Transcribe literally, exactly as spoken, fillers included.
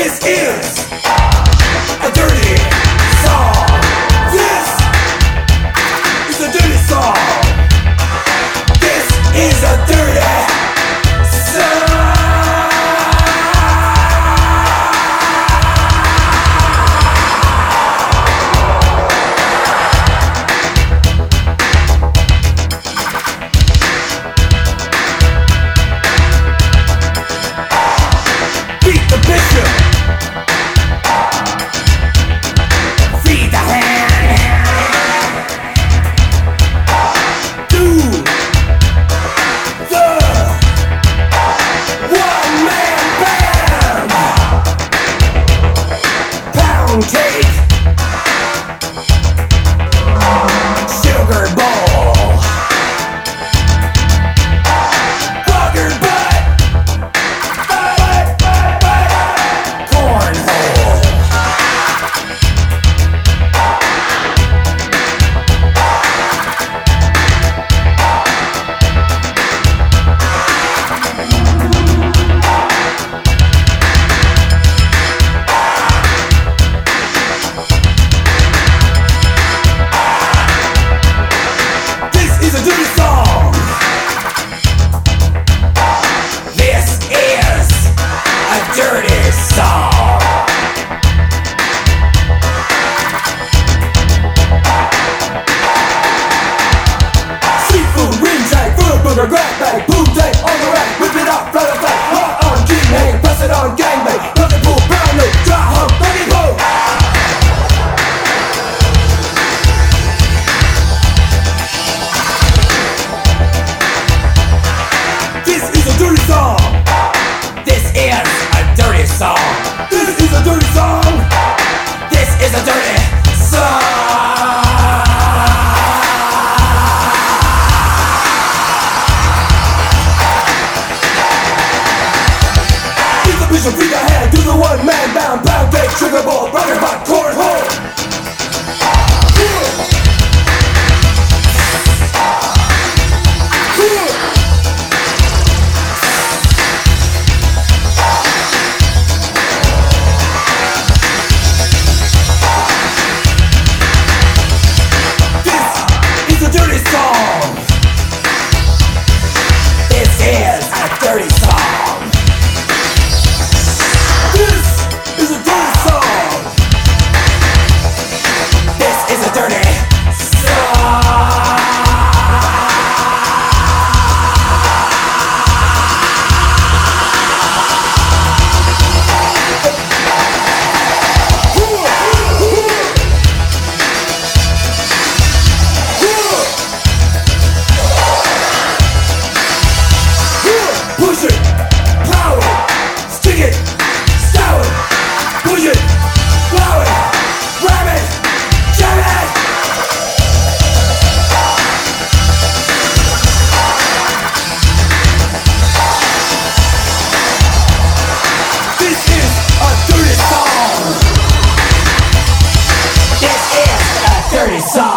This is a dirty song. This is a dirty song. This is a dirty song. Beat the bishop. Feed the hand. Do the one-man band. Pound cake. Sugar bowl. Bugger butt. Cornhole. This is a dirty song. This is a dirty song. Seafood, ring tag, food burger, grab bag, boom tag, on the rack, whip it up, flat a flat, hot on G hang, press it on gangbang, look at pool, brown note, dry hump, buggy pole. This is a dirty song. This is a dirty song. This is a dirty song. This is a dirty song. Beat the bishop, feed the hand, do the one man bound, pound cake, sugar bowl, rocket pot, cornhole. This is a dirty song. This is a dirty song. This is a dirty song. This is a dirty Push it, plow it, stick it, stow it, push it, plow it, ram it, jam it. This is a dirty song. This is a dirty song.